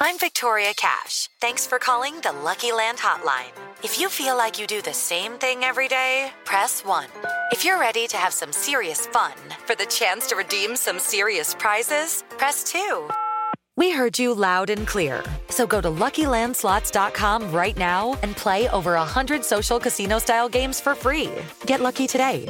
I'm Victoria Cash. Thanks for calling the Lucky Land Hotline. If you feel like you do the same thing every day, press 1. If you're ready to have some serious fun for the chance to redeem some serious prizes, press 2. We heard you loud and clear. So go to LuckyLandSlots.com right now and play over 100 social casino-style games for free. Get lucky today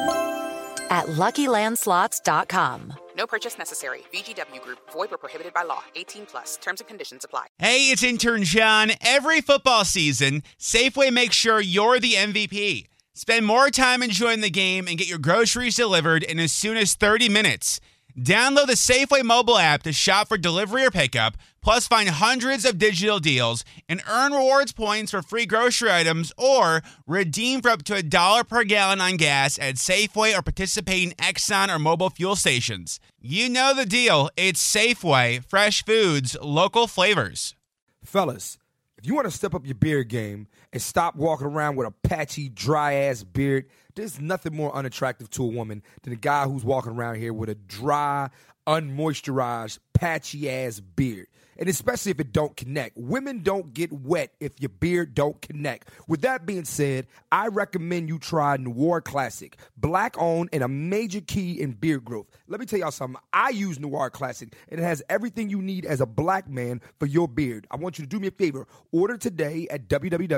at LuckyLandSlots.com. No purchase necessary. VGW Group. Void where prohibited by law. 18 plus. Terms and conditions apply. Hey, it's intern John. Every football season, Safeway makes sure you're the MVP. Spend more time enjoying the game and get your groceries delivered in as soon as 30 minutes. Download the Safeway mobile app to shop for delivery or pickup, plus find hundreds of digital deals and earn rewards points for free grocery items or redeem for up to $1 per gallon on gas at Safeway or participating Exxon or mobile fuel stations. You know the deal. It's Safeway. Fresh foods, local flavors. Fellas, if you want to step up your beard game and stop walking around with a patchy, dry-ass beard, there's nothing more unattractive to a woman than a guy who's walking around here with a dry, unmoisturized, patchy-ass beard. And especially if it don't connect. Women don't get wet if your beard don't connect. With that being said, I recommend you try Noir Classic. Black-owned and a major key in beard growth. Let me tell y'all something. I use Noir Classic, and it has everything you need as a black man for your beard. I want you to do me a favor. Order today at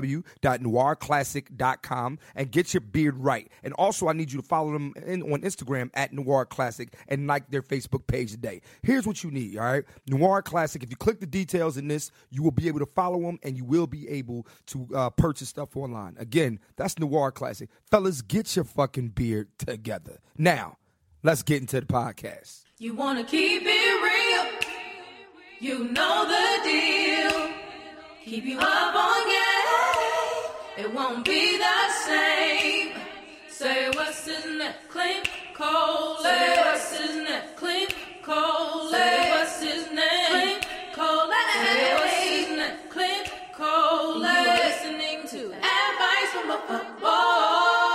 www.noirclassic.com and get your beard right. And also, I need you to follow them on Instagram at Noir Classic and like their Facebook page today. Here's what you need, all right? Noir Classic, if you click the details in this, you will be able to follow them and you will be able to purchase stuff online. Again, that's Noir Classic. Fellas, get your fucking beard together. Now, let's get into the podcast. You want to keep it real. You know the deal. Keep you up on game. It won't be the same. Say what's his name? Clint Cole. Say what's his name? Clint Cole. Say what's his name? Clint Cole. Say what's his name? Clint Cole. You are listening to Advice from a Fuckboy.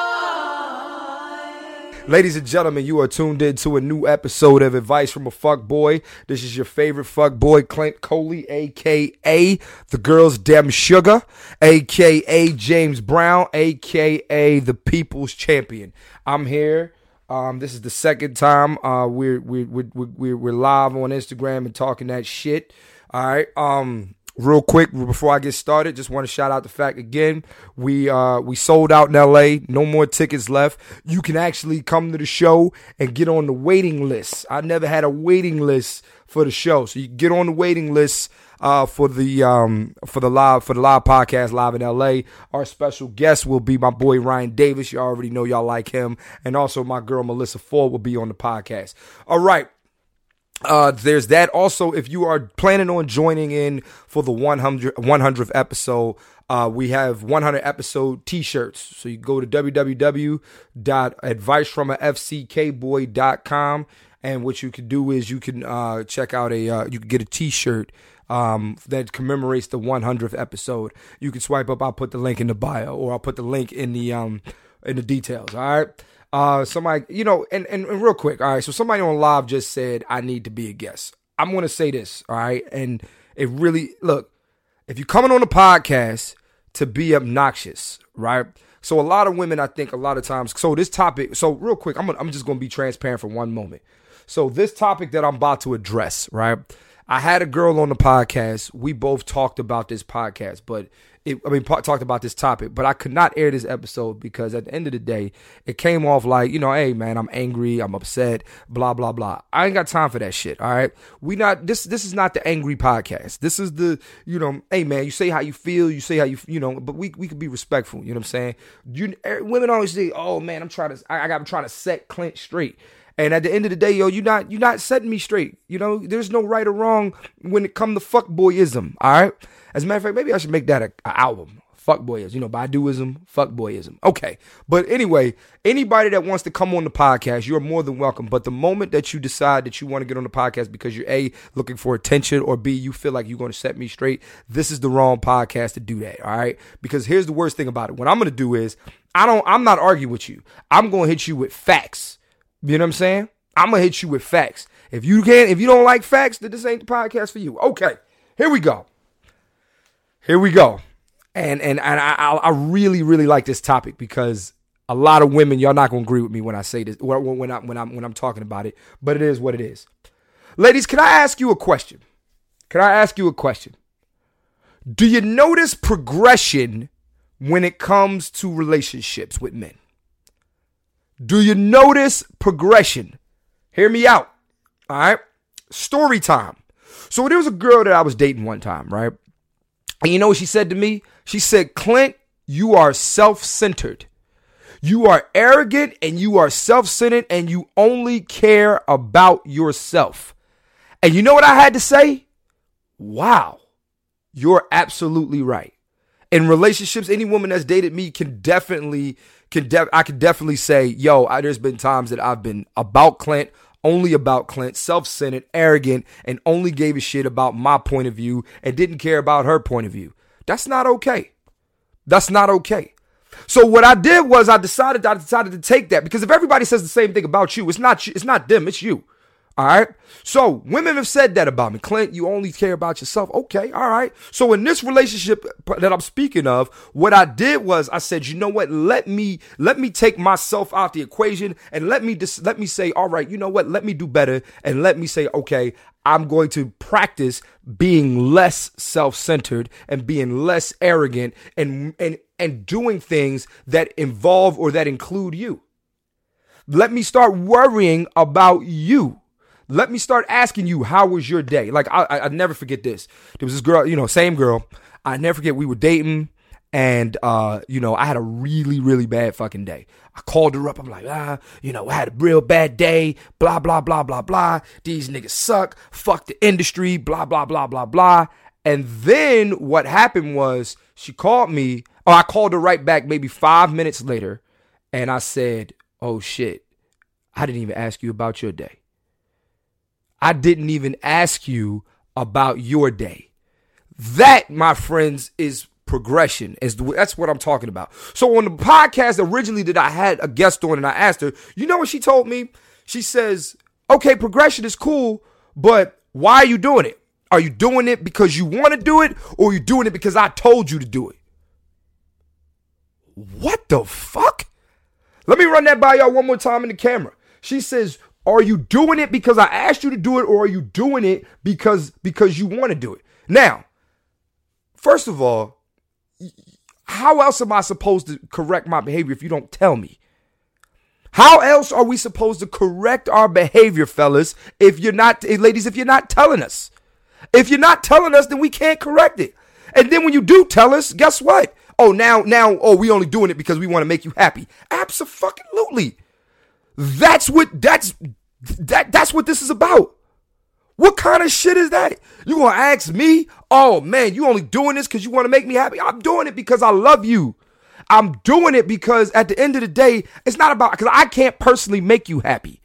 Ladies and gentlemen, you are tuned in to a new episode of Advice from a Fuckboy. This is your favorite fuckboy, Clint Coley, a.k.a. the girl's Dem Sugar, a.k.a. James Brown, a.k.a. the People's Champion. I'm here. This is the second time we're live on Instagram and talking that shit. All right. Real quick before I get started, just want to shout out the fact again we sold out in LA. No more tickets left. You can actually come to the show and get on the waiting list. I never had a waiting list for the show, so you can get on the waiting list for the live podcast live in LA. Our special guest will be my boy Ryan Davis. You already know y'all like him, and also my girl Melissa Ford will be on the podcast. All right. There's that. Also, if you are planning on joining in for the 100th episode, we have 100 episode t-shirts. So you go to www.advicefromafckboy.com, and what you can do is you can check out you can get a t-shirt that commemorates the 100th episode. You can swipe up. I'll put the link in the bio, or I'll put the link in the details. All right. Somebody, and real quick, all right, so somebody on live just said, I need to be a guest. I'm going to say this, all right, and it really, look, if you're coming on the podcast to be obnoxious, right, so a lot of women, I think a lot of times, so this topic, so real quick, I'm just going to be transparent for one moment. So this topic that I'm about to address, right, I had a girl on the podcast. We both talked about this podcast, but talked about this topic, but I could not air this episode because at the end of the day, it came off like, hey man, I'm angry, I'm upset, blah, blah, blah. I ain't got time for that shit. All right. This is not the angry podcast. This is the, hey man, you say how you feel, but we could be respectful. You know what I'm saying? Women always say, oh man, I'm trying to set Clint straight. And at the end of the day, you're not setting me straight. There's no right or wrong when it comes to fuckboyism. All right. As a matter of fact, maybe I should make that an album. Fuckboyism, Baduism, fuckboyism. Okay. But anyway, anybody that wants to come on the podcast, you're more than welcome. But the moment that you decide that you want to get on the podcast because you're A, looking for attention, or B, you feel like you're going to set me straight, this is the wrong podcast to do that. All right. Because here's the worst thing about it. What I'm going to do is I'm not arguing with you. I'm going to hit you with facts. You know what I'm saying? I'm going to hit you with facts. If you don't like facts, then this ain't the podcast for you. Okay. here we go. And I really, really like this topic because a lot of women, y'all not gonna agree with me when I say this, when I'm talking about it, but it is what it is. Ladies, can I ask you a question? Do you notice progression when it comes to relationships with men? Do you notice progression? Hear me out. All right. Story time. So there was a girl that I was dating one time, right? And you know what she said to me? She said, Clint, you are self-centered. You are arrogant and you are self-centered and you only care about yourself. And you know what I had to say? Wow, you're absolutely right. In relationships, any woman that's dated me can definitely say, yo, there's been times that I've been about Clint, only about Clint, self-centered, arrogant, and only gave a shit about my point of view and didn't care about her point of view. That's not okay. So what I did was I decided to take that, because if everybody says the same thing about you, it's not them, it's you. All right. So women have said that about me. Clint, you only care about yourself. Okay. All right. So in this relationship that I'm speaking of, what I did was I said, you know what? Let me take myself out the equation and let me say, all right, you know what? Let me do better. And let me say, okay, I'm going to practice being less self-centered and being less arrogant and doing things that involve or that include you. Let me start worrying about you. Let me start asking you, how was your day? Like, I never forget this. There was this girl, same girl. I never forget, we were dating, and, I had a really, really bad fucking day. I called her up. I'm like, I had a real bad day, blah, blah, blah, blah, blah. These niggas suck. Fuck the industry, blah, blah, blah, blah, blah. And then what happened was she called me, or I called her right back maybe 5 minutes later, and I said, oh, shit, I didn't even ask you about your day. I didn't even ask you about your day. That, my friends, is progression. That's what I'm talking about. So on the podcast originally that I had a guest on and I asked her, you know what she told me? She says, okay, progression is cool, but why are you doing it? Are you doing it because you want to do it, or are you doing it because I told you to do it? What the fuck? Let me run that by y'all one more time in the camera. She says, are you doing it because I asked you to do it, or are you doing it because you want to do it? Now, first of all, how else am I supposed to correct my behavior if you don't tell me? How else are we supposed to correct our behavior, fellas, ladies, if you're not telling us? If you're not telling us, then we can't correct it. And then when you do tell us, guess what? Oh, now, we only doing it because we want to make you happy. Abso-fucking-lutely. That's what this is about. What kind of shit is that? You gonna ask me, oh man, you only doing this because you want to make me happy? I'm doing it because I love you. I'm doing it because at the end of the day, it's not about, because I can't personally make you happy.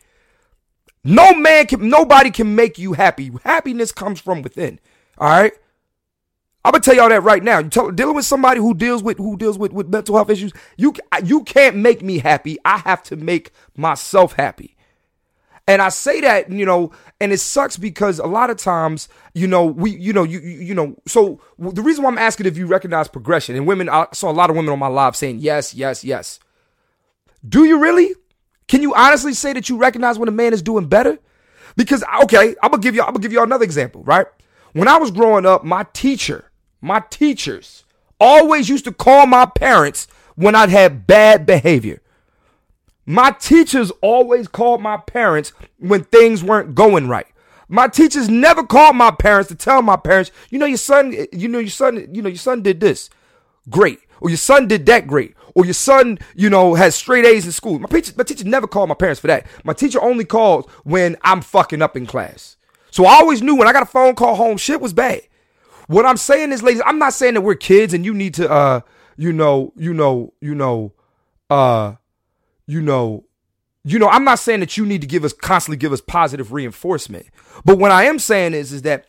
Nobody can make you happy. Happiness comes from within. All right. I'm gonna tell y'all that right now. Dealing with somebody who deals with mental health issues, you can't make me happy. I have to make myself happy. And I say that, and it sucks because a lot of times, so the reason why I'm asking if you recognize progression, and women, I saw a lot of women on my live saying yes, yes, yes. Do you really? Can you honestly say that you recognize when a man is doing better? Because, okay, I'm gonna give you another example, right? When I was growing up, my teachers always used to call my parents when I'd had bad behavior. My teachers always called my parents when things weren't going right. My teachers never called my parents to tell my parents, your son did this great, or your son did that great, or your son, has straight A's in school. My teacher never called my parents for that. My teacher only calls when I'm fucking up in class. So I always knew when I got a phone call home, shit was bad. What I'm saying is, ladies, I'm not saying that we're kids and you need to, I'm not saying that you need to constantly give us positive reinforcement. But what I am saying is that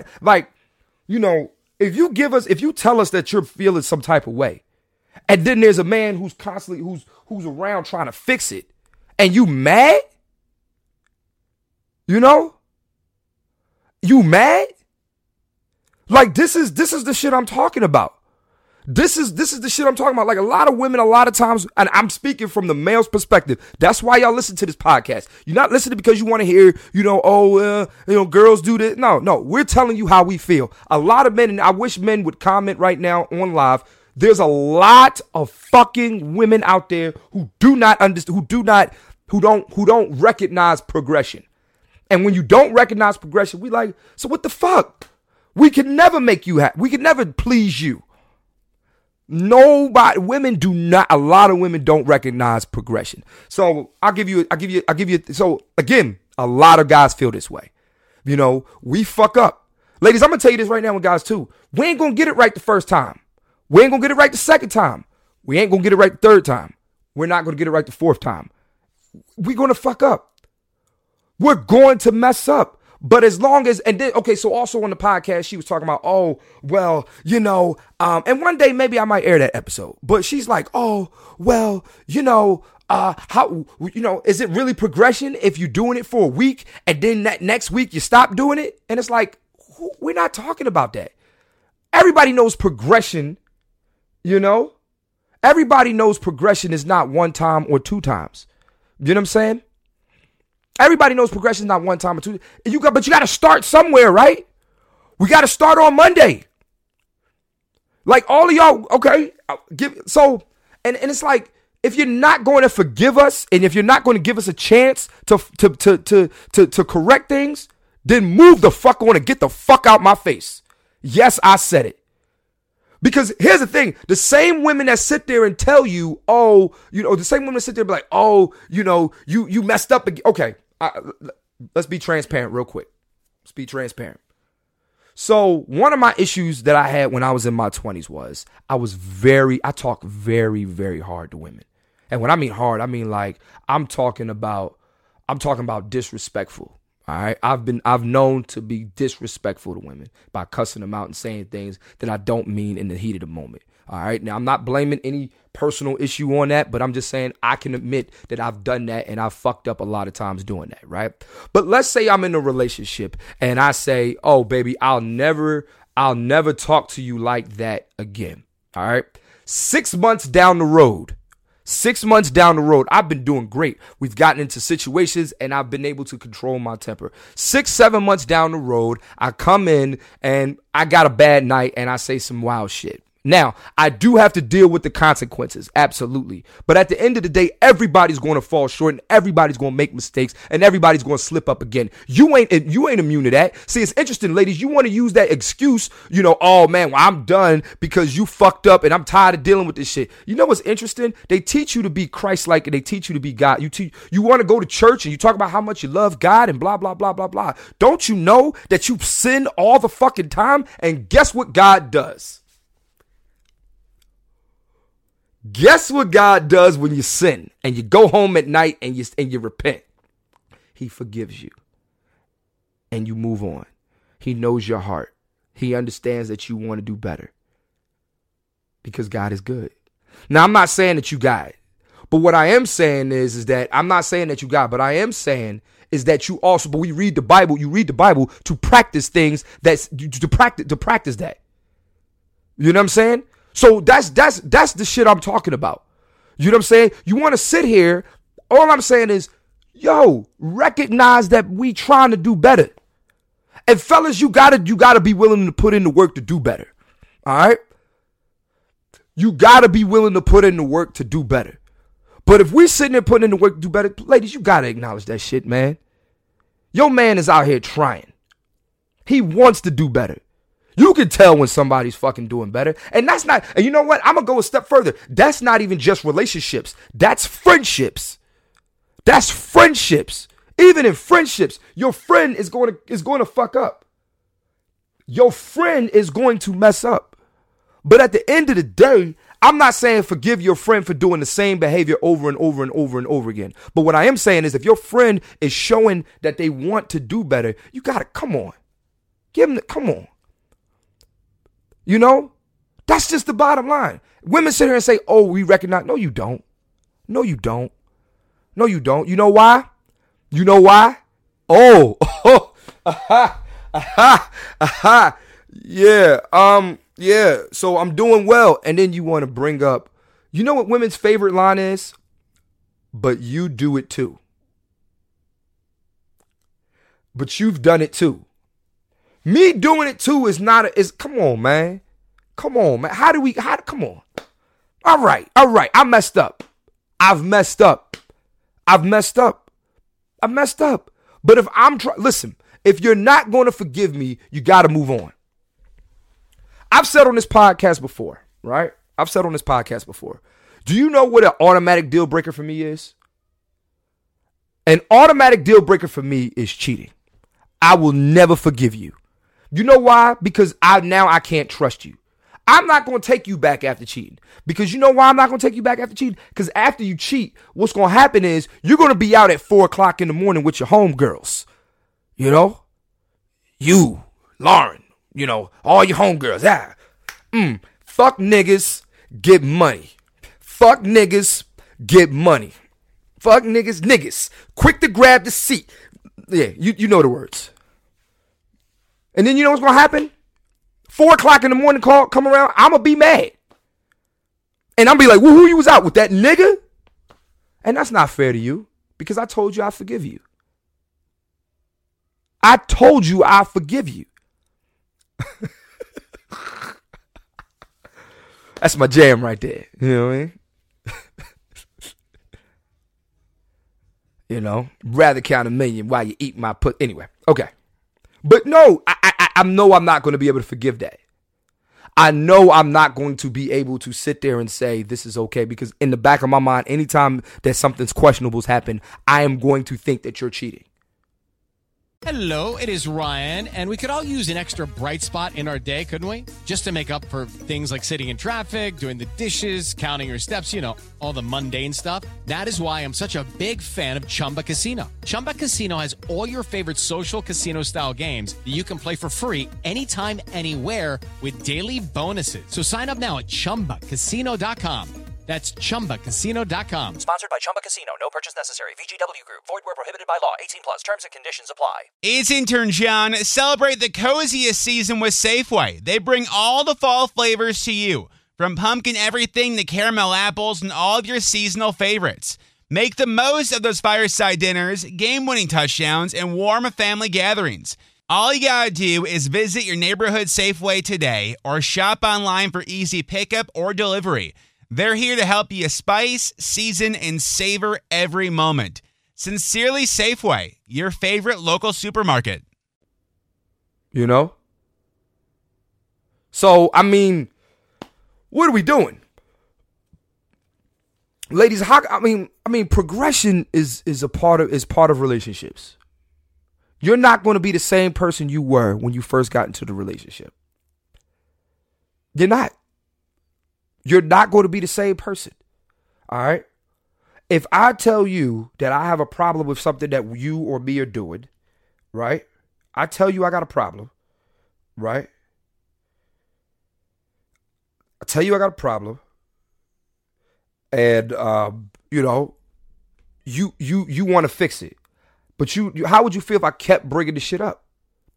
if you tell us that you're feeling some type of way, and then there's a man who's constantly, who's around trying to fix it, and you mad, you mad? Like, this is the shit I'm talking about. This is the shit I'm talking about. Like, a lot of women, a lot of times, and I'm speaking from the male's perspective. That's why y'all listen to this podcast. You're not listening because you want to hear, girls do this. No, we're telling you how we feel. A lot of men, and I wish men would comment right now on live. There's a lot of fucking women out there who do not understand, who don't recognize progression. And when you don't recognize progression, we like, so what the fuck? We can never make you happy. We can never please you. A lot of women don't recognize progression. So I'll give you, so again, a lot of guys feel this way. We fuck up. Ladies, I'm going to tell you this right now with guys too. We ain't going to get it right the first time. We ain't going to get it right the second time. We ain't going to get it right the third time. We're not going to get it right the fourth time. We're going to fuck up. We're going to mess up. But as long as, and then, okay, so also on the podcast, she was talking about, and one day maybe I might air that episode, but she's like, how, is it really progression if you're doing it for a week and then that next week you stop doing it? And it's like, we're not talking about that. Everybody knows progression, everybody knows progression is not one time or two times. You know what I'm saying? Everybody knows progression is not one time or two. But you got to start somewhere, right? We got to start on Monday. Like all of y'all, okay? And it's like, if you're not going to forgive us, and if you're not going to give us a chance to correct things, then move the fuck on and get the fuck out my face. Yes, I said it. Because here's the thing, the same women that sit there and tell you, the same women that sit there and be like, you messed up again. Okay. Let's be transparent real quick. Let's be transparent. So one of my issues that I had when I was in my 20s was I talk very, very hard to women. And when I mean hard, I mean like I'm talking about disrespectful. All right. I've known to be disrespectful to women by cussing them out and saying things that I don't mean in the heat of the moment. All right. Now, I'm not blaming any personal issue on that, but I'm just saying I can admit that I've done that and I've fucked up a lot of times doing that. Right. But let's say I'm in a relationship and I say, oh, baby, I'll never talk to you like that again. All right. 6 months down the road, I've been doing great. We've gotten into situations and I've been able to control my temper. 6-7 months down the road, I come in and I got a bad night and I say some wild shit. Now, I do have to deal with the consequences, absolutely. But at the end of the day, everybody's going to fall short and everybody's going to make mistakes and everybody's going to slip up again. You ain't immune to that. See, it's interesting, ladies. You want to use that excuse, oh man, well, I'm done because you fucked up and I'm tired of dealing with this shit. You know what's interesting? They teach you to be Christ-like and they teach you to be God. You want to go to church and you talk about how much you love God and blah, blah, blah, blah, blah. Don't you know that you sin all the fucking time? And guess what God does? Guess what God does when you sin and you go home at night and you repent? He forgives you and you move on. He knows your heart. He understands that you want to do better because God is good. Now, I'm not saying that you got it, but what I am saying is that I'm not saying that you got it, but I am saying is that you also, but we read the Bible, you read the Bible to practice things to practice that. You know what I'm saying? So that's the shit I'm talking about. You know what I'm saying? You want to sit here. All I'm saying is, recognize that we trying to do better. And fellas, you gotta be willing to put in the work to do better. All right? You gotta be willing to put in the work to do better. But if we're sitting there putting in the work to do better, ladies, you gotta acknowledge that shit, man. Your man is out here trying. He wants to do better. You can tell when somebody's fucking doing better. And that's not, and you know what? I'm going to go a step further. That's not even just relationships. That's friendships. That's friendships. Even in friendships, your friend is going to fuck up. Your friend is going to mess up. But at the end of the day, I'm not saying forgive your friend for doing the same behavior over and over and over and over again. But what I am saying is if your friend is showing that they want to do better, you got to, come on. Come on. That's just the bottom line. Women sit here and say, oh, we recognize. No, you don't. No, you don't. No, you don't. You know why? Yeah. Yeah. So I'm doing well. And then you want to bring up, you know what women's favorite line is? But you do it too. But you've done it too. Me doing it too is not come on, man. Come on, man. Come on. All right. I messed up. I've messed up. But if listen, if you're not going to forgive me, you got to move on. I've said on this podcast before, right? Do you know what an automatic deal breaker for me is? An automatic deal breaker for me is cheating. I will never forgive you. You know why? Because I can't trust you. I'm not going to take you back after cheating. Because you know why I'm not going to take you back after cheating? Because after you cheat, what's going to happen is you're going to be out at 4 o'clock in the morning with your homegirls. You know? You, Lauren, you know, all your homegirls. Fuck niggas, get money. Fuck niggas, get money. Fuck niggas. Quick to grab the seat. Yeah, you know the words. And then you know what's going to happen? 4 o'clock in the morning call come around, I'm going to be mad. And I'm be like, well, who you was out with, that nigga? And that's not fair to you because I told you I forgive you. I told you I forgive you. That's my jam right there. You know what I mean? You know, rather count a million while you eat my put. Anyway, okay. But no, I know I'm not going to be able to forgive that. I know I'm not going to be able to sit there and say this is okay because in the back of my mind, anytime that something's questionable's happened, I am going to think that you're cheating. Hello, it is Ryan, and we could all use an extra bright spot in our day, couldn't we? Just to make up for things like sitting in traffic, doing the dishes, counting your steps, you know, all the mundane stuff. That is why I'm such a big fan of Chumba Casino. Chumba Casino has all your favorite social casino-style games that you can play for free anytime, anywhere with daily bonuses. So sign up now at ChumbaCasino.com. That's ChumbaCasino.com. Sponsored by Chumba Casino. No purchase necessary. VGW Group. Void where prohibited by law. 18 plus. Terms and conditions apply. It's intern John. Celebrate the coziest season with Safeway. They bring all the fall flavors to you, from pumpkin everything to caramel apples and all of your seasonal favorites. Make the most of those fireside dinners, game-winning touchdowns, and warm family gatherings. All you gotta do is visit your neighborhood Safeway today or shop online for easy pickup or delivery. They're here to help you spice, season, and savor every moment. Sincerely Safeway, your favorite local supermarket. You know? So, I mean, what are we doing? Ladies, progression is part of relationships. You're not going to be the same person you were when you first got into the relationship. You're not. You're not going to be the same person. All right? If I tell you that I have a problem with something that you or me are doing, right? I tell you I got a problem, right? I tell you I got a problem. And, you know, you want to fix it. But how would you feel if I kept bringing the shit up?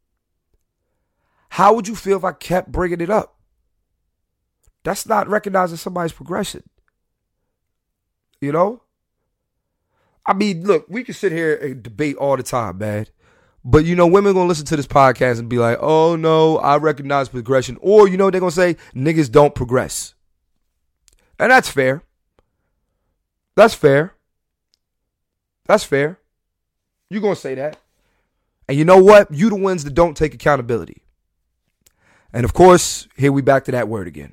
How would you feel if I kept bringing it up? That's not recognizing somebody's progression. You know? I mean, look, we can sit here and debate all the time, man. But, you know, women going to listen to this podcast and be like, oh, no, I recognize progression. Or, you know what they're going to say? Niggas don't progress. And that's fair. That's fair. That's fair. You're going to say that. And you know what? You the ones that don't take accountability. And, of course, here we back to that word again.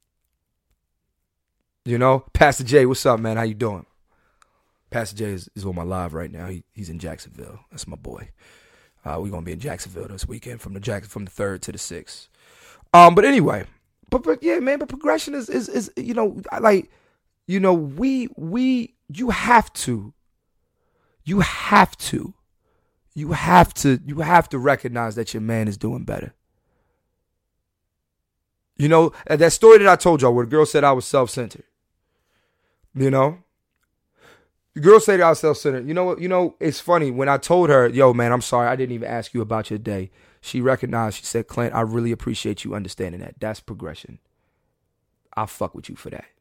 You know, Pastor J, what's up, man? How you doing? Pastor J is on my live right now. He's in Jacksonville. That's my boy. We're gonna be in Jacksonville this weekend from the 3rd to the 6th. But anyway, but yeah, man. But progression is you know, like, you know, you have to recognize that your man is doing better. You know, that story that I told y'all where the girl said I was self-centered. You know? The girl said I was self-centered. You know what? You know, it's funny. When I told her, yo, man, I'm sorry. I didn't even ask you about your day. She recognized, she said, Clint, I really appreciate you understanding that. That's progression. I'll fuck with you for that.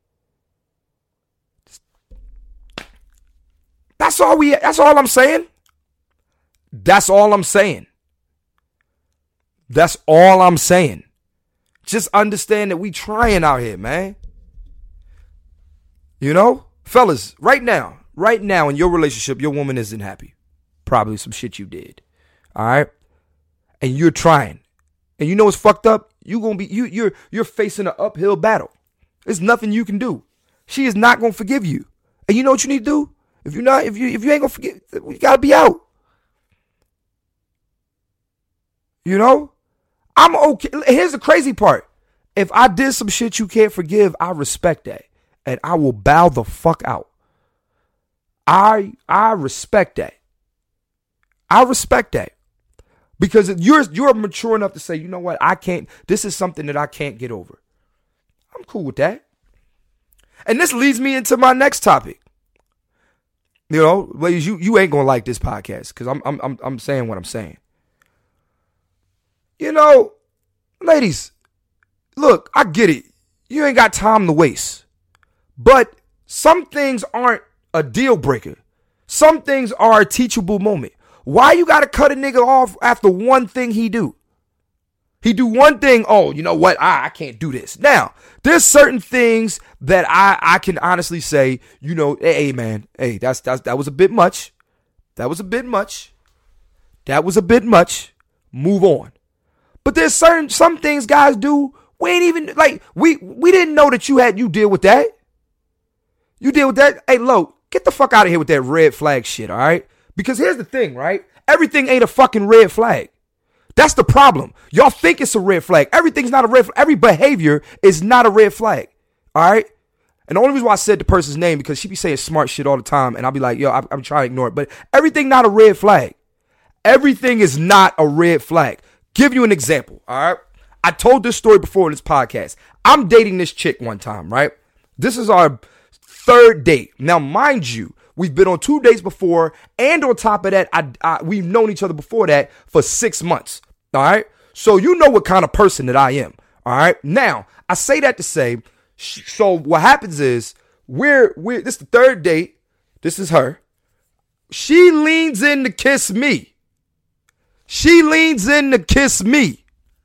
That's all I'm saying. That's all I'm saying. That's all I'm saying. Just understand that we trying out here, man. You know? Fellas, right now in your relationship, your woman isn't happy. Probably some shit you did. All right? And you're trying. And you know what's fucked up? You're facing an uphill battle. There's nothing you can do. She is not gonna forgive you. And you know what you need to do? If you ain't gonna forgive, you gotta be out. You know? I'm okay. Here's the crazy part. If I did some shit you can't forgive, I respect that. And I will bow the fuck out. I respect that. I respect that. Because you're mature enough to say, you know what, this is something that I can't get over. I'm cool with that. And this leads me into my next topic. You know, ladies, you ain't gonna like this podcast because I'm saying what I'm saying. You know, ladies, look, I get it. You ain't got time to waste. But some things aren't a deal breaker. Some things are a teachable moment. Why you gotta cut a nigga off after one thing he do? He do one thing, oh, you know what? I can't do this. Now, there's certain things that I can honestly say, you know, hey man, hey, that was a bit much. That was a bit much. That was a bit much. Move on. But there's some things guys do, we ain't even, like, we didn't know that you deal with that. You deal with that. Hey, Lo, get the fuck out of here with that red flag shit, all right? Because here's the thing, right? Everything ain't a fucking red flag. That's the problem. Y'all think it's a red flag. Everything's not a red flag. Every behavior is not a red flag. All right? And the only reason why I said the person's name because she be saying smart shit all the time. And I'll be like, yo, I'm trying to ignore it. But everything not a red flag. Everything is not a red flag. Give you an example. All right? I told this story before in this podcast. I'm dating this chick one time, right? This is our third date. Now, mind you, we've been on 2 dates before. And on top of that, we've known each other before that for 6 months. All right. So you know what kind of person that I am. All right. Now, I say that to say, so what happens is this is the third date. This is her. She leans in to kiss me. She leans in to kiss me.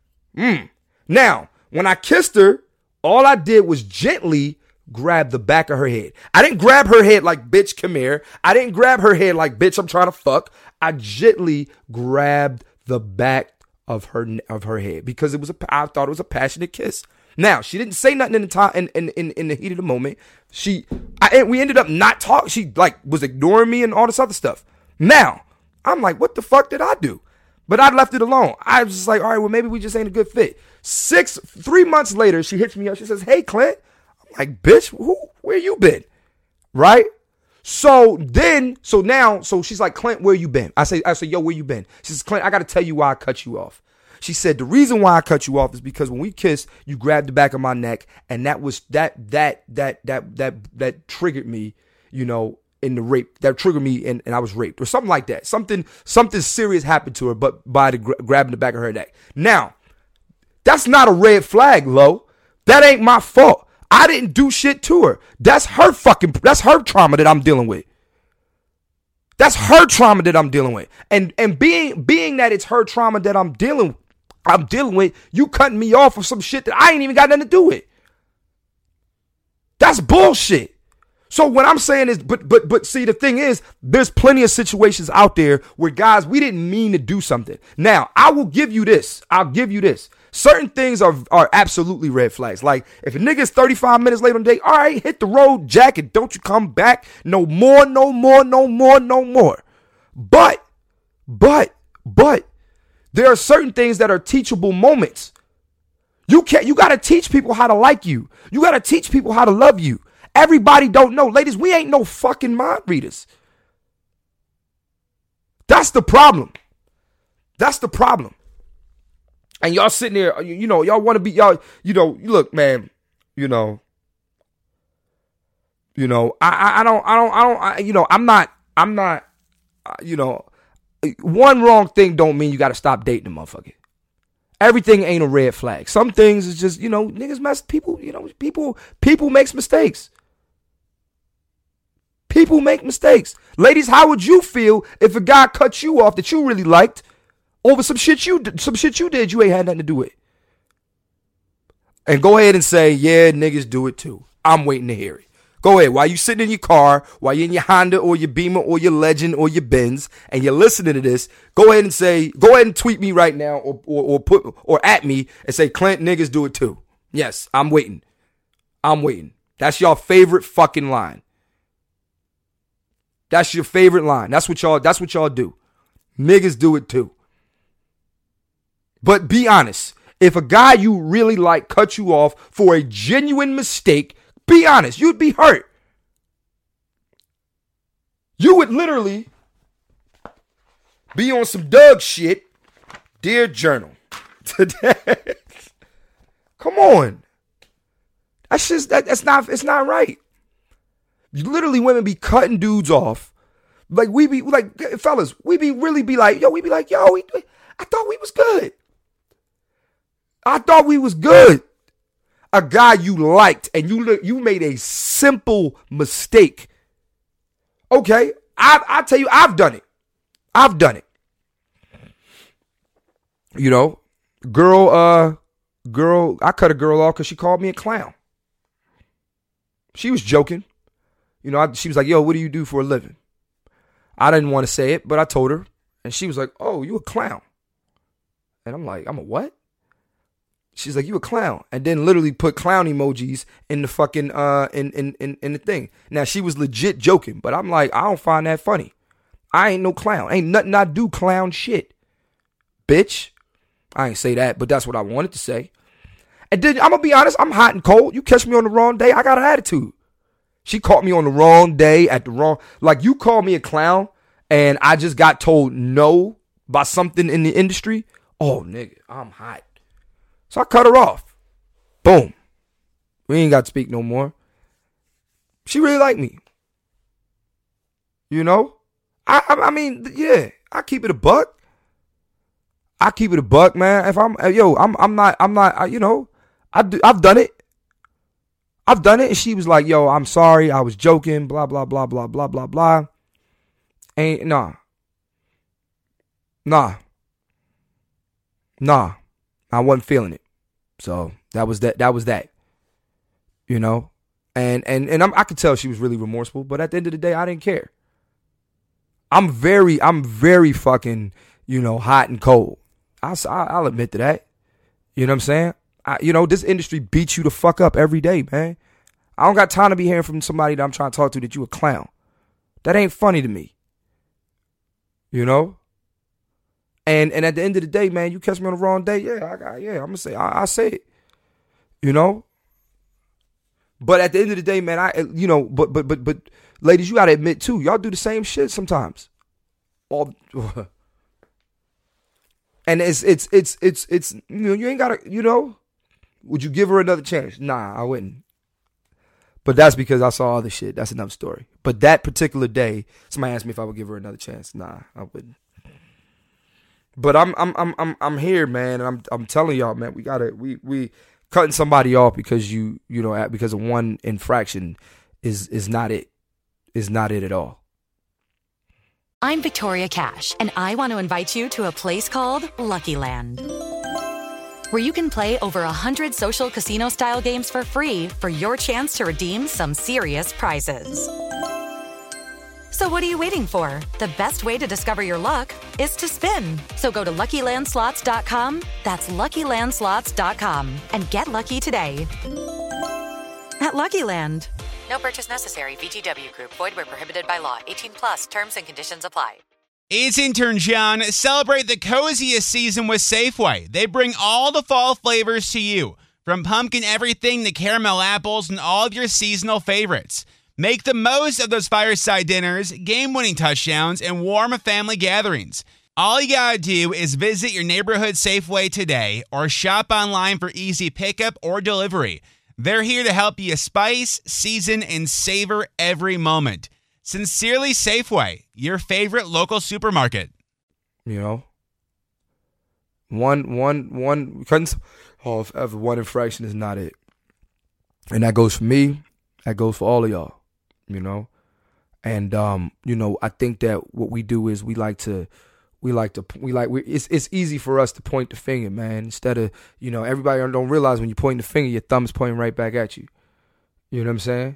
Now, when I kissed her, all I did was gently grab the back of her head. I didn't grab her head like, bitch, come here. I didn't grab her head like, bitch, I'm trying to fuck. I gently grabbed the back of her head because I thought it was a passionate kiss. Now, she didn't say nothing in the heat of the moment. We ended up not talking. She like was ignoring me and all this other stuff. Now, I'm like, what the fuck did I do? But I left it alone. I was just like, all right, well, maybe we just ain't a good fit. 3 months later, she hits me up. She says, hey, Clint. I'm like, bitch, where you been? Right? So she's like, Clint, where you been? I say, yo, where you been? She says, Clint, I got to tell you why I cut you off. She said, the reason why I cut you off is because when we kissed, you grabbed the back of my neck, and that was that triggered me, you know, in the rape. That triggered me, and I was raped or something like that. Something serious happened to her, but by grabbing the back of her neck. Now, that's not a red flag, Lo. That ain't my fault. I didn't do shit to her. That's her trauma that I'm dealing with. That's her trauma that I'm dealing with. And being that it's her trauma that I'm dealing with, you cutting me off of some shit that I ain't even got nothing to do with. That's bullshit. So what I'm saying is, but see, the thing is, there's plenty of situations out there where guys, we didn't mean to do something. Now, I will give you this. I'll give you this. Certain things are absolutely red flags. Like, if a nigga is 35 minutes late on the date, all right, hit the road, Jack, and don't you come back no more. But, there are certain things that are teachable moments. You got to teach people how to like you. You got to teach people how to love you. Everybody don't know. Ladies, we ain't no fucking mind readers. That's the problem. And y'all sitting there, you know, y'all want to be, y'all, you know, look, man, you know, I'm not, you know, one wrong thing don't mean you got to stop dating a motherfucker. Everything ain't a red flag. Some things is just, niggas mess, people, people makes mistakes. People make mistakes. Ladies, how would you feel if a guy cut you off that you really liked over some shit you did you ain't had nothing to do with? And go ahead and say, yeah, niggas do it too. I'm waiting to hear it. Go ahead. While you sitting in your car, while you're in your Honda or your Beamer or your Legend or your Benz, and you're listening to this, go ahead and tweet me right now or at me and say, Clint, niggas do it too. Yes, I'm waiting. That's your favorite fucking line. That's your favorite line. That's what y'all do. Niggas do it too. But be honest. If a guy you really like cut you off for a genuine mistake, be honest, you'd be hurt. You would literally be on some Doug shit. Dear Journal. Today. Come on. It's not right. Literally, women be cutting dudes off. Like, we be like, fellas, we be like, yo, I thought we was good. I thought we was good. A guy you liked and you made a simple mistake. Okay, I tell you, I've done it. Girl, I cut a girl off because she called me a clown. She was joking. She was like, yo, what do you do for a living? I didn't want to say it, but I told her. And she was like, oh, you a clown. And I'm like, I'm a what? She's like, you a clown. And then literally put clown emojis in the fucking, in the thing. Now, she was legit joking, but I'm like, I don't find that funny. I ain't no clown. Ain't nothing I do clown shit. Bitch. I ain't say that, but that's what I wanted to say. And then, I'm going to be honest, I'm hot and cold. You catch me on the wrong day, I got an attitude. She caught me on the wrong day at the wrong, like you called me a clown and I just got told no by something in the industry. Oh, nigga, I'm hot. So I cut her off. Boom. We ain't got to speak no more. She really liked me. I mean, yeah, I keep it a buck. Man. If I'm not, I've done it. And she was like, yo, I'm sorry. I was joking. Blah, blah, blah, blah, blah, blah, blah. Ain't, nah. I wasn't feeling it. So that was that. And I could tell she was really remorseful, but at the end of the day, I didn't care. I'm very fucking, hot and cold. I'll admit to that. You know what I'm saying? This industry beats you the fuck up every day, man. I don't got time to be hearing from somebody that I'm trying to talk to that you a clown. That ain't funny to me. And at the end of the day, man, you catch me on the wrong day, I'm gonna say I say it. But at the end of the day, man, but ladies, you gotta admit too, y'all do the same shit sometimes. And it's you ain't gotta, would you give her another chance? Nah, I wouldn't. But that's because I saw other shit. That's another story. But that particular day, somebody asked me if I would give her another chance. Nah, I wouldn't. But I'm here, man, and I'm telling y'all, man, we cutting somebody off because because of one infraction is not it. Is not it at all. I'm Victoria Cash, and I want to invite you to a place called Lucky Land, where you can play over 100 social casino-style games for free for your chance to redeem some serious prizes. So what are you waiting for? The best way to discover your luck is to spin. So go to LuckyLandSlots.com. That's LuckyLandSlots.com. And get lucky today. At Lucky Land. No purchase necessary. VGW Group. Void where prohibited by law. 18+. Terms and conditions apply. It's intern John. Celebrate the coziest season with Safeway. They bring all the fall flavors to you. From pumpkin everything to caramel apples and all of your seasonal favorites. Make the most of those fireside dinners, game-winning touchdowns, and warm family gatherings. All you gotta do is visit your neighborhood Safeway today or shop online for easy pickup or delivery. They're here to help you spice, season, and savor every moment. Sincerely Safeway, your favorite local supermarket. When One cutting. Oh, if one infraction is not it, and that goes for me. That goes for all of y'all. You know, and I think that what we do is it's easy for us to point the finger, man. Instead of, everybody don't realize when you point the finger, your thumb's pointing right back at you. You know what I'm saying?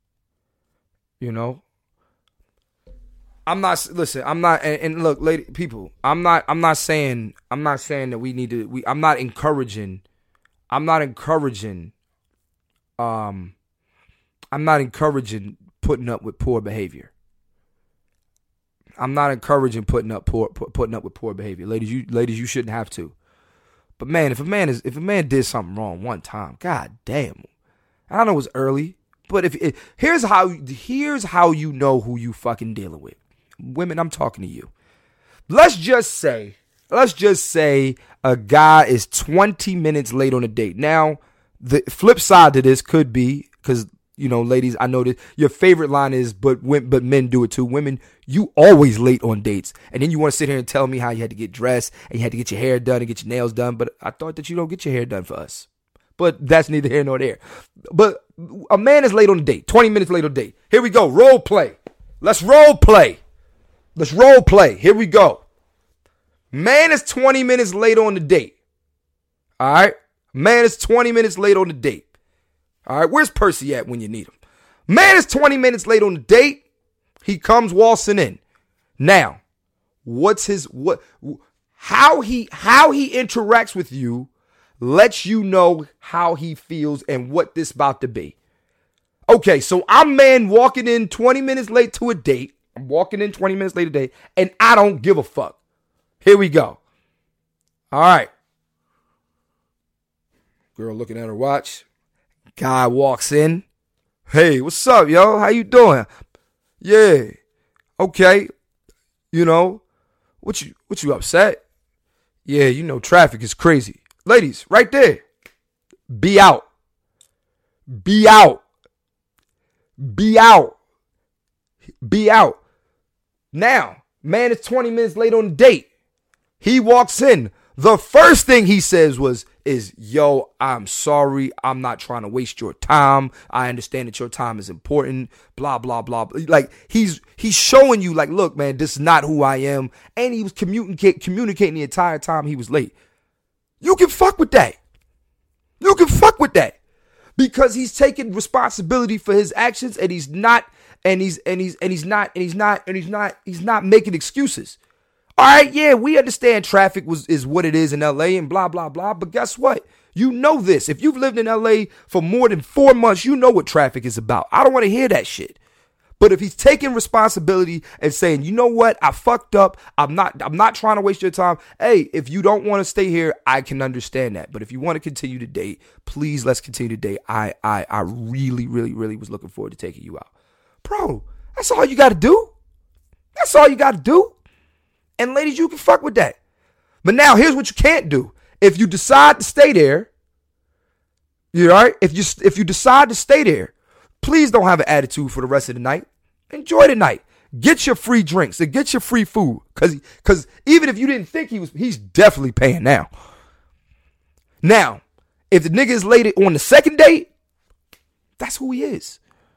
I'm not and look, lady people, I'm not saying that we need to, I'm not encouraging putting up with poor behavior. I'm not encouraging putting up with poor behavior. Ladies, you shouldn't have to. But man, if a man did something wrong one time, god damn. I know it's early, but here's how you know who you fucking dealing with. Women, I'm talking to you. Let's just say a guy is 20 minutes late on a date. Now, the flip side to this could be, because ladies, I know that your favorite line is, but men do it too. Women, you always late on dates. And then you want to sit here and tell me how you had to get dressed and you had to get your hair done and get your nails done. But I thought that you don't get your hair done for us. But that's neither here nor there. But a man is late on a date, 20 minutes late on a date. Here we go. Role play. Let's role play. Here we go. Man is 20 minutes late on the date. All right. Man is 20 minutes late on the date. All right, where's Percy at when you need him? Man is 20 minutes late on the date. He comes waltzing in. Now, how he interacts with you lets you know how he feels and what this about to be. Okay, so I'm man walking in 20 minutes late to a date. I'm walking in 20 minutes late a date, and I don't give a fuck. Here we go. All right. Girl looking at her watch. Guy walks in. Hey, what's up, yo? How you doing? Yeah. Okay. What you upset? Yeah, traffic is crazy. Ladies, right there. Be out. Be out. Be out. Be out. Now, man is 20 minutes late on the date. He walks in. The first thing he says is, yo, I'm sorry. I'm not trying to waste your time. I understand that your time is important. Blah, blah, blah. Like, he's showing you, like, look, man, this is not who I am. And he was communicating the entire time he was late. You can fuck with that. Because he's taking responsibility for his actions, and he's not making excuses. All right, yeah, we understand traffic is what it is in LA and blah, blah, blah. But guess what? You know this. If you've lived in LA for more than 4 months, you know what traffic is about. I don't want to hear that shit. But if he's taking responsibility and saying, you know what? I fucked up. I'm not trying to waste your time. Hey, if you don't want to stay here, I can understand that. But if you want to continue to date, please let's continue to date. I really, really, really was looking forward to taking you out. Bro, that's all you got to do. And ladies, you can fuck with that. But now here's what you can't do. If you decide to stay there, you all right? If you decide to stay there, please don't have an attitude for the rest of the night. Enjoy the night. Get your free drinks and get your free food. Cause even if you didn't think he's definitely paying now. Now, if the nigga is late on the second date, that's who he is.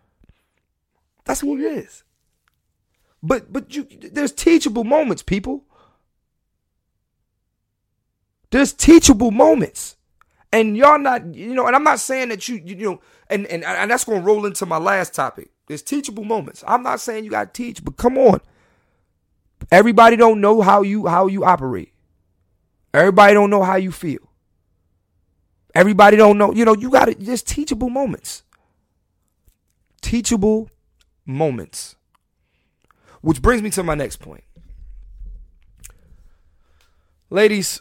But there's teachable moments, people. There's teachable moments. And y'all not, and I'm not saying that and that's going to roll into my last topic. There's teachable moments. I'm not saying you got to teach, but come on. Everybody don't know how you operate. Everybody don't know how you feel. Everybody don't know, you got to, there's teachable moments. Teachable moments. Which brings me to my next point. Ladies,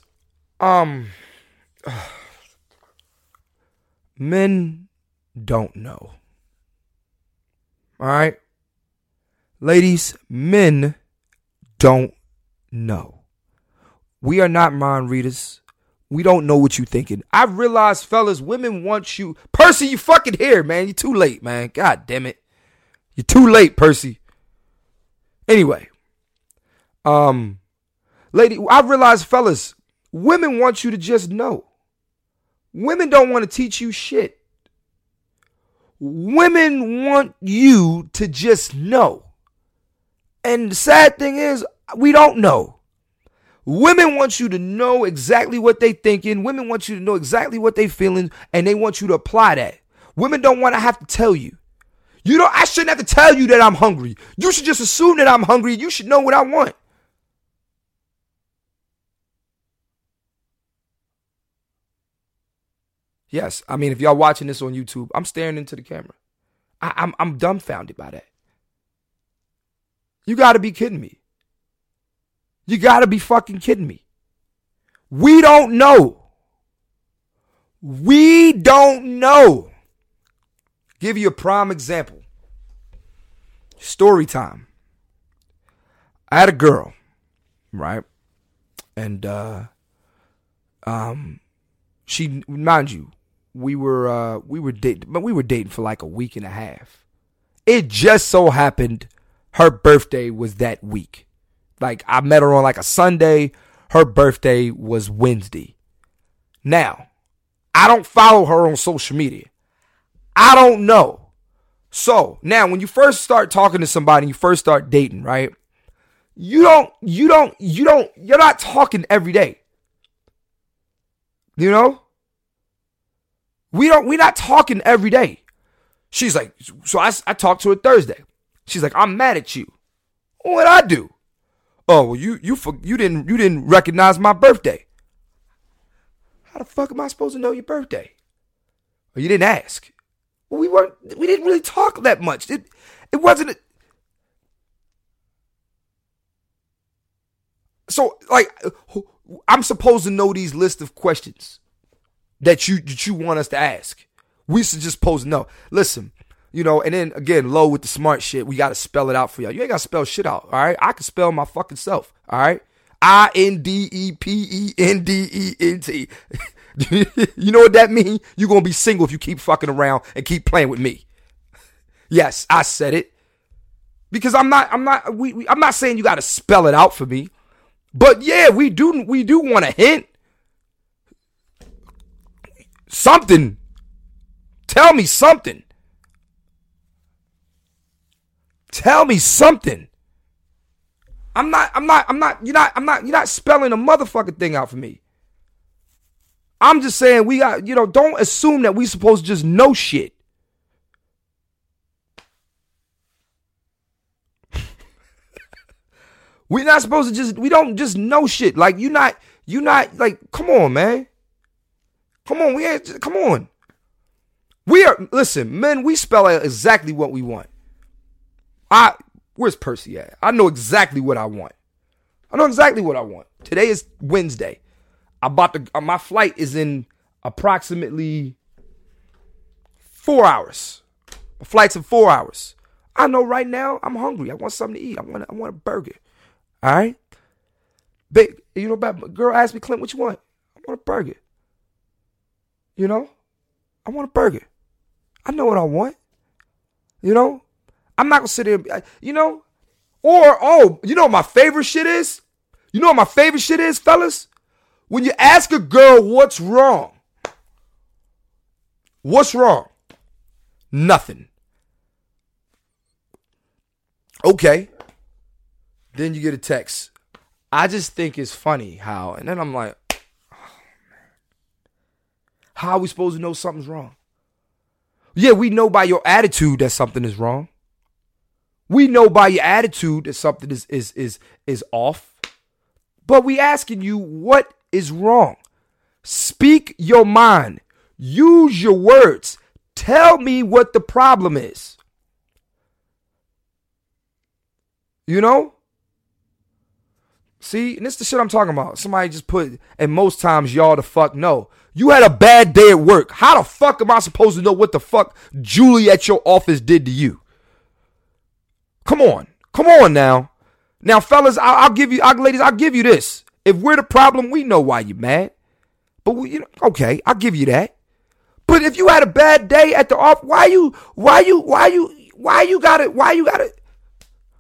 men don't know. All right? Ladies, men don't know. We are not mind readers. We don't know what you're thinking. I realize, fellas, women want you. Percy, you fucking here, man. You're too late, man. God damn it. You're too late, Percy. Anyway, lady, I realize, fellas, Women want you to just know. Women don't want to teach you shit. Women want you to just know. And the sad thing is, we don't know. Women want you to know exactly what they thinking. Women want you to know exactly what they feeling, and they want you to apply that. Women don't want to have to tell you. I shouldn't have to tell you that I'm hungry. You should just assume that I'm hungry. You should know what I want. Yes, I mean, if y'all watching this on YouTube, I'm staring into the camera. I'm dumbfounded by that. You got to be kidding me. You got to be fucking kidding me. We don't know. We don't know. Give you a prime example. Story time. I had a girl, right? And she, mind you, we were dating, but we were dating for like a week and a half. It just so happened her birthday was that week. Like, I met her on like a Sunday. Her birthday was Wednesday. Now, I don't follow her on social media. I don't know. So now when you first start talking to somebody, you first start dating, right? You're not talking every day. You know? We're not talking every day. She's like, so I talked to her Thursday. She's like, I'm mad at you. What'd I do? Oh, well, you didn't recognize my birthday. How the fuck am I supposed to know your birthday? Or you didn't ask. Well, we didn't really talk that much. It wasn't. So, like, I'm supposed to know these list of questions that you want us to ask. We should just supposed to know. Listen, and then again, low with the smart shit. We got to spell it out for y'all. You ain't got to spell shit out, all right? I can spell my fucking self, all right? INDEPENDENT. You know what that means? You're going to be single if you keep fucking around and keep playing with me. Yes, I said it. Because I'm not saying you got to spell it out for me. But yeah, we do want a hint. Something. Tell me something. Tell me something. You're not spelling a motherfucking thing out for me. I'm just saying we got, don't assume that we supposed to just know shit. We're not supposed to we don't just know shit. Like, you're not like, come on, man. Come on. Listen, men, we spell out exactly what we want. Where's Percy at? I know exactly what I want. Today is Wednesday. My flight is in approximately 4 hours. My flight's in 4 hours. I know right now I'm hungry. I want something to eat. I want a burger. All right? Big, girl asked me, Clint, what you want? I want a burger. I want a burger. I know what I want. I'm not going to sit there, what my favorite shit is? You know what my favorite shit is, fellas? When you ask a girl what's wrong. What's wrong? Nothing. Okay. Then you get a text. I just think it's funny how, and then I'm like, oh, man. How are we supposed to know something's wrong? Yeah, we know by your attitude that something is wrong. We know by your attitude that something is off. But we asking you what is wrong. Speak your mind. Use your words. Tell me what the problem is. See, and this is the shit I'm talking about. Somebody just put, and most times y'all the fuck know. You had a bad day at work. How the fuck am I supposed to know what the fuck Julie at your office did to you? Come on now. Now, fellas, ladies, I'll give you this. If we're the problem, we know why you're mad. But okay, I'll give you that. But if you had a bad day at the office, why you got it?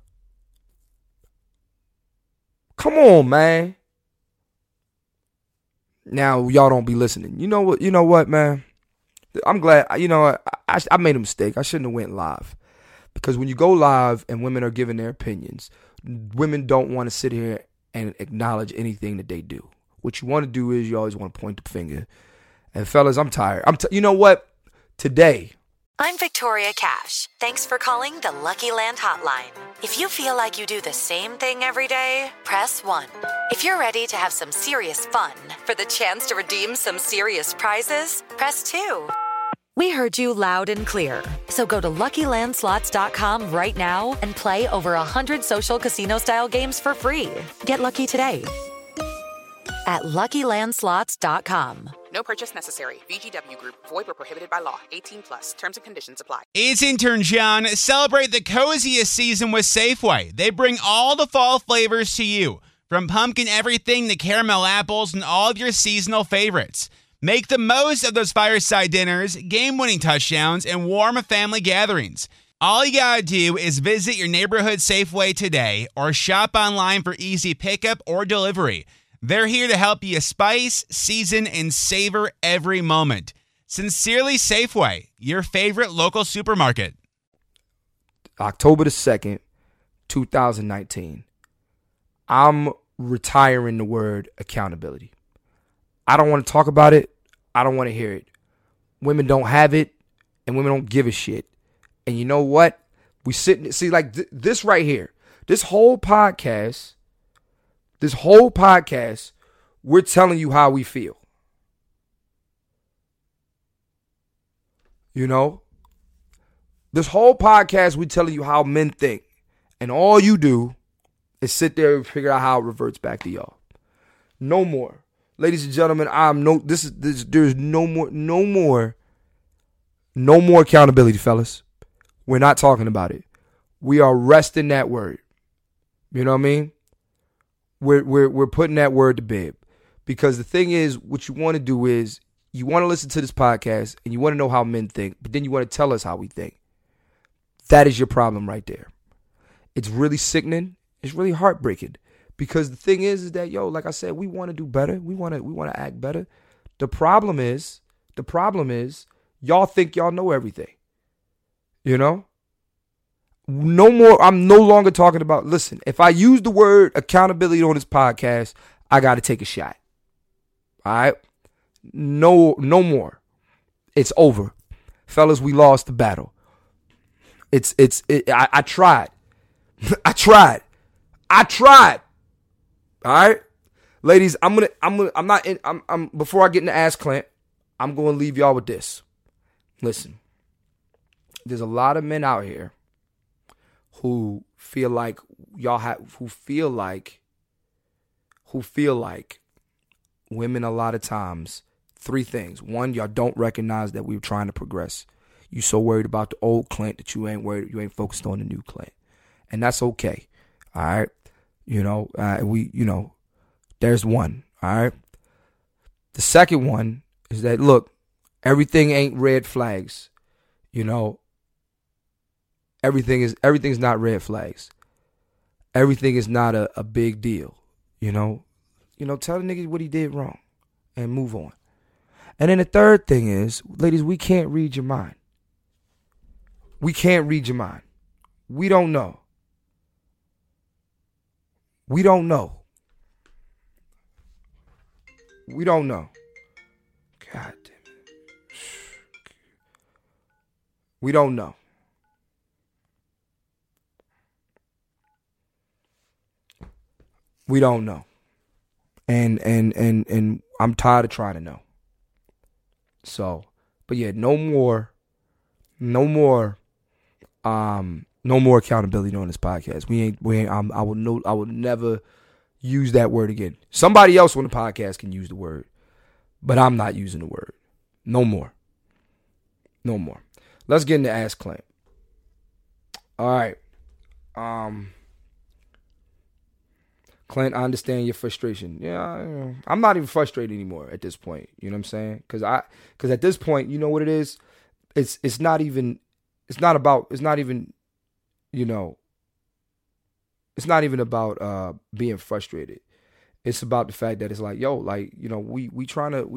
Come on, man. Now y'all don't be listening. You know what, man? I'm glad. You know what? I made a mistake. I shouldn't have went live. Because when you go live and women are giving their opinions, women don't want to sit here and acknowledge anything that they do. What you want to do is you always want to point the finger. And fellas, I'm tired. You know what? Today, I'm Victoria Cash. Thanks for calling the Lucky Land Hotline. If you feel like you do the same thing every day, press 1. If you're ready to have some serious fun for the chance to redeem some serious prizes, press 2. We heard you loud and clear. So go to LuckyLandSlots.com right now and play over 100 social casino-style games for free. Get lucky today at LuckyLandSlots.com. No purchase necessary. VGW Group. Void where prohibited by law. 18 plus. Terms and conditions apply. It's intern John. Celebrate the coziest season with Safeway. They bring all the fall flavors to you, from pumpkin everything to caramel apples and all of your seasonal favorites. Make the most of those fireside dinners, game-winning touchdowns, and warm family gatherings. All you gotta do is visit your neighborhood Safeway today or shop online for easy pickup or delivery. They're here to help you spice, season, and savor every moment. Sincerely, Safeway, your favorite local supermarket. October the 2nd, 2019. I'm retiring the word accountability. I don't want to talk about it. I don't want to hear it. Women don't have it, and women don't give a shit. And you know what? See, like this right here, this whole podcast, we're telling you how we feel. You know? This whole podcast, we're telling you how men think. And all you do is sit there and figure out how it reverts back to y'all. No more. Ladies and gentlemen, there's no more accountability, fellas. We're not talking about it. We are resting that word. You know what I mean? We're putting that word to bed. Because the thing is, what you want to do is you want to listen to this podcast and you want to know how men think, but then you want to tell us how we think. That is your problem right there. It's really sickening. It's really heartbreaking. Because the thing is that, like I said, we want to do better. We want to act better. The problem is, y'all think y'all know everything. You know? No more. I'm no longer talking about, listen, if I use the word accountability on this podcast, I got to take a shot. All right? No more. It's over. Fellas, we lost the battle. I tried. I tried. All right, ladies, before I get into Ask Clint, I'm going to leave y'all with this. Listen, there's a lot of men out here who feel like who feel like women a lot of times, 3 things. 1, y'all don't recognize that we're trying to progress. You so worried about the old Clint that you ain't focused on the new Clint. And that's okay. All right. There's one. All right. The second one is that, look, everything ain't red flags. Everything's not red flags. Everything is not a big deal. Tell the nigga what he did wrong and move on. And then the third thing is, ladies, we can't read your mind. We can't read your mind. We don't know. We don't know. We don't know. God damn it. We don't know. We don't know. And I'm tired of trying to know. So, but yeah, no more accountability on this podcast. I will never use that word again. Somebody else on the podcast can use the word, but I'm not using the word. No more. Let's get into Ask Clint. All right. Clint, I understand your frustration. Yeah, I'm not even frustrated anymore at this point. You know what I'm saying? Because at this point, you know what it is? It's not even about being frustrated. It's about the fact that it's like, yo, like, you know, we're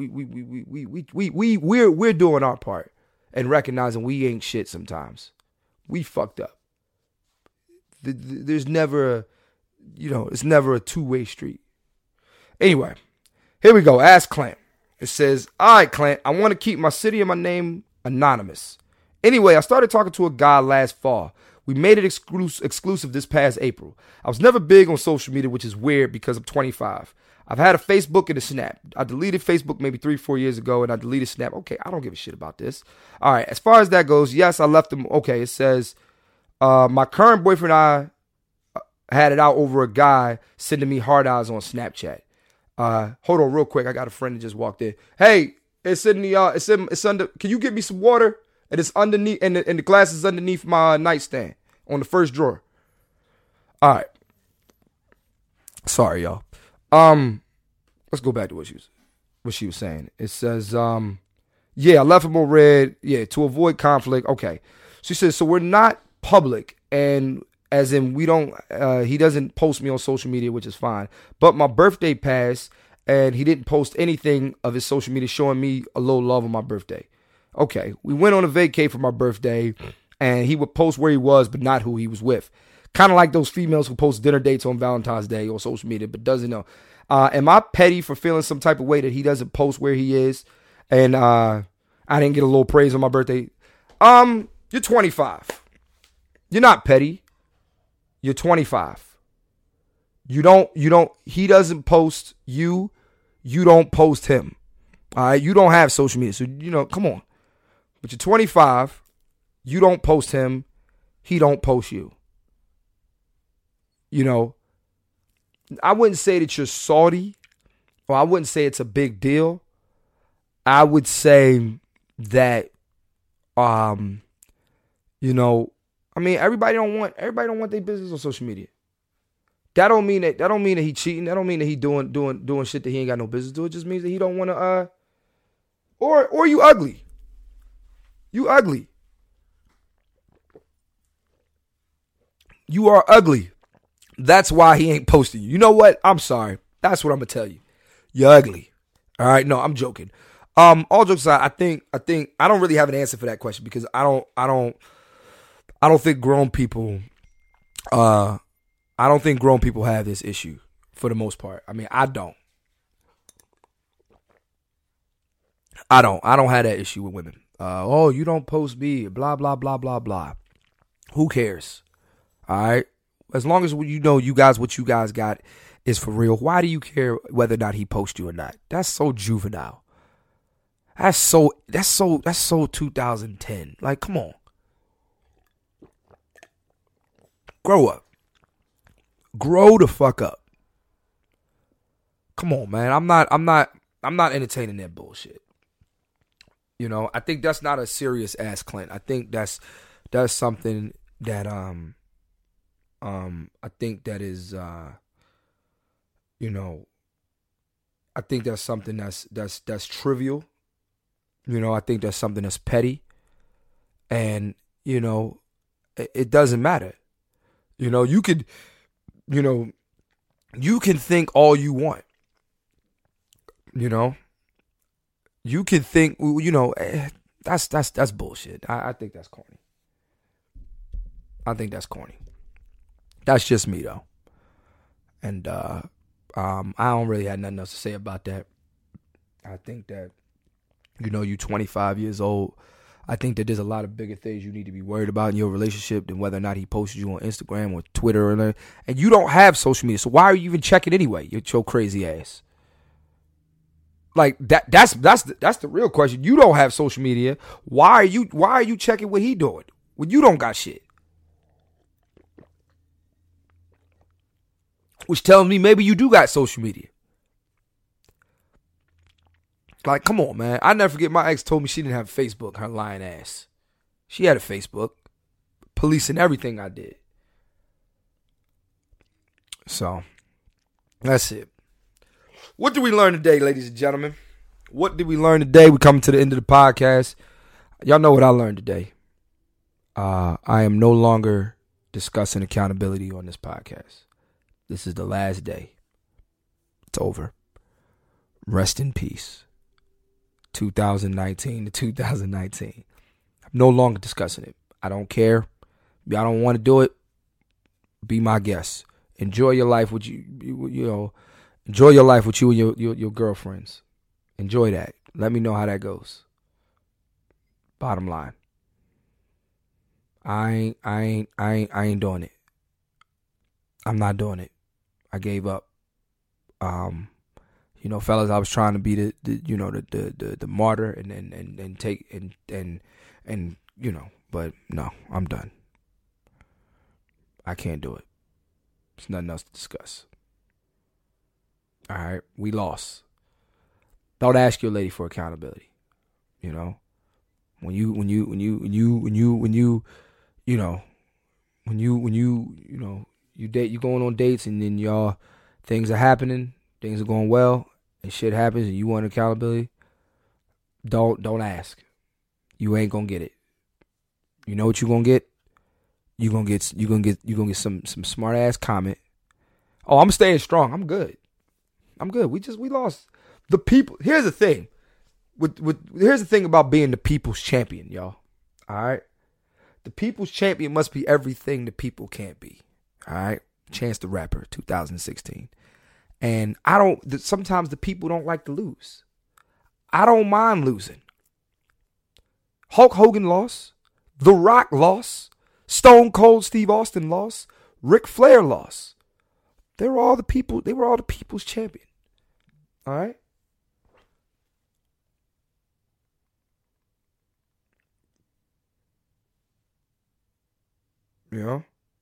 doing our part and recognizing we ain't shit sometimes. We fucked up. There's never it's never a two-way street. Anyway, here we go. Ask Clint. It says, all right, Clint, I want to keep my city and my name anonymous. Anyway, I started talking to a guy last fall. We made it exclusive this past April. I was never big on social media, which is weird because I'm 25. I've had a Facebook and a Snap. I deleted Facebook maybe 3-4 years ago, and I deleted Snap. Okay, I don't give a shit about this. All right, as far as that goes, yes, I left him. Okay, it says, my current boyfriend and I had it out over a guy sending me hard eyes on Snapchat. Hold on real quick. I got a friend that just walked in. Hey, it's in the, it's under, can you get me some water? And it's underneath, and the glass is underneath my nightstand on the first drawer. All right. Sorry, y'all. Let's go back to what she was saying. It says, yeah, I left him on red. Yeah, to avoid conflict. Okay. She says, so we're not public, and as in we don't, he doesn't post me on social media, which is fine. But my birthday passed, and he didn't post anything of his social media showing me a little love on my birthday. Okay, we went on a vacay for my birthday, and he would post where he was, but not who he was with. Kind of like those females who post dinner dates on Valentine's Day on social media, but doesn't know. Am I petty for feeling some type of way that he doesn't post where he is, and I didn't get a little praise on my birthday? You're 25. You're not petty. You're 25. He doesn't post you. You don't post him. All right, you don't have social media, so, come on. But you're 25, you don't post him, he don't post you. I wouldn't say that you're salty, or I wouldn't say it's a big deal. I would say that, everybody don't want their business on social media. That don't mean that he cheating. That don't mean that he doing shit that he ain't got no business doing. It just means that he don't want to, or you ugly. You ugly. You are ugly. That's why he ain't posting you. You know what? I'm sorry. That's what I'm gonna tell you. You're ugly. All right. No, I'm joking. All jokes aside, I think I don't really have an answer for that question because I don't think grown people. I don't think grown people have this issue for the most part. I mean, I don't. I don't have that issue with women. You don't post me, blah, blah, blah, blah, blah. Who cares? All right? As long as what you guys got is for real, why do you care whether or not he posts you or not? That's so juvenile. That's so 2010. Like, come on. Grow up. Grow the fuck up. Come on, man. I'm not entertaining that bullshit. I think that's not a serious ass Clint. I think that's something that I think that is I think that's something that's trivial. I think that's something that's petty. And it doesn't matter. You can think all you want. You can think, that's bullshit. I think that's corny. That's just me though. And I don't really have nothing else to say about that. I think that, you 25 years old. I think that there's a lot of bigger things you need to be worried about in your relationship than whether or not he posts you on Instagram or Twitter and you don't have social media. So why are you even checking anyway? You're your crazy ass. Like that's the real question. You don't have social media. Why are you checking what he doing when you don't got shit? Which tells me maybe you do got social media. Like, come on, man. I never forget my ex told me she didn't have Facebook, her lying ass. She had a Facebook. Policing everything I did. So, that's it. What did we learn today, ladies and gentlemen? What did we learn today? We're coming to the end of the podcast. Y'all know what I learned today. I am no longer discussing accountability on this podcast. This is the last day. It's over. Rest in peace. 2019 to 2019. I'm no longer discussing it. I don't care. If y'all don't want to do it, be my guest. Enjoy your life with enjoy your life with you and your girlfriends. Enjoy that. Let me know how that goes. Bottom line. I ain't doing it. I'm not doing it. I gave up. Fellas, I was trying to be the martyr and take but no, I'm done. I can't do it. There's nothing else to discuss. All right, we lost. Don't ask your lady for accountability. When you date, you going on dates, and then things are happening, things are going well, and shit happens, and you want accountability. Don't ask. You ain't gonna get it. You know what you gonna get? You gonna get some smart ass comment. Oh, I'm staying strong. I'm good. We lost. The people. Here's the thing. Here's the thing about being the people's champion, y'all. All right. The people's champion must be everything the people can't be. All right. Chance the Rapper, 2016. And sometimes the people don't like to lose. I don't mind losing. Hulk Hogan lost. The Rock lost. Stone Cold Steve Austin lost. Ric Flair lost. They were all the people's champion. All right. Yeah.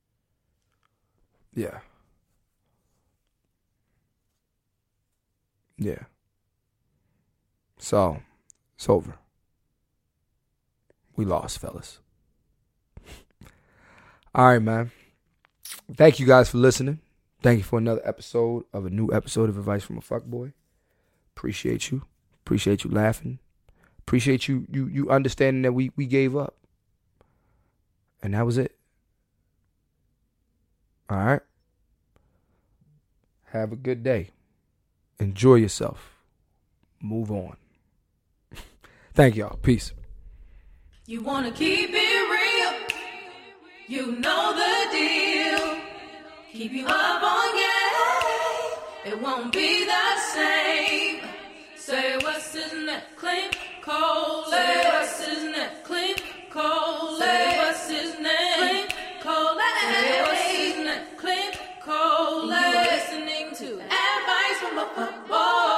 So, it's over. We lost, fellas. All right, man. Thank you guys for listening. Thank you for another episode of Advice from a Fuckboy. Appreciate you. Appreciate you laughing. Appreciate you understanding that we gave up. And that was it. All right. Have a good day. Enjoy yourself. Move on. Thank y'all. Peace. You wanna keep it real. You know the deal. Keep you up on game. It won't be the same. Say what's his name? Clint Cole. Say what's his name? Clint Cole. Say what's his name? Clint Cole. Say what's his name? Clint Cole. You're listening to Advice from a Fuckboy.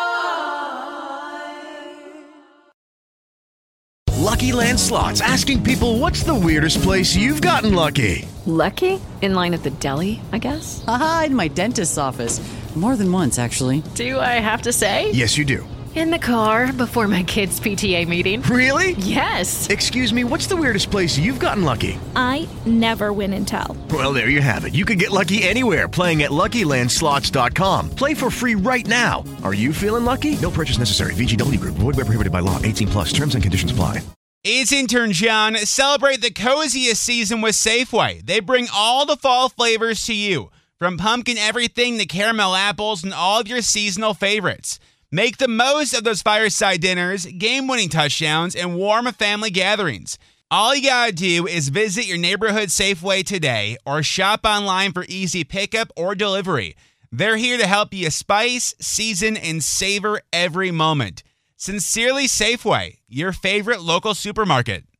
Lucky Land Slots, asking people, what's the weirdest place you've gotten lucky? Lucky? In line at the deli, I guess? Aha, in my dentist's office. More than once, actually. Do I have to say? Yes, you do. In the car before my kids' PTA meeting. Really? Yes. Excuse me, what's the weirdest place you've gotten lucky? I never win and tell. Well, there you have it. You can get lucky anywhere, playing at LuckyLandSlots.com. Play for free right now. Are you feeling lucky? No purchase necessary. VGW Group. Void where prohibited by law. 18 plus. Terms and conditions apply. It's intern John. Celebrate the coziest season with Safeway. They bring all the fall flavors to you, from pumpkin everything to caramel apples and all of your seasonal favorites. Make the most of those fireside dinners, game-winning touchdowns, and warm family gatherings. All you gotta do is visit your neighborhood Safeway today or shop online for easy pickup or delivery. They're here to help you spice, season, and savor every moment. Sincerely Safeway, your favorite local supermarket.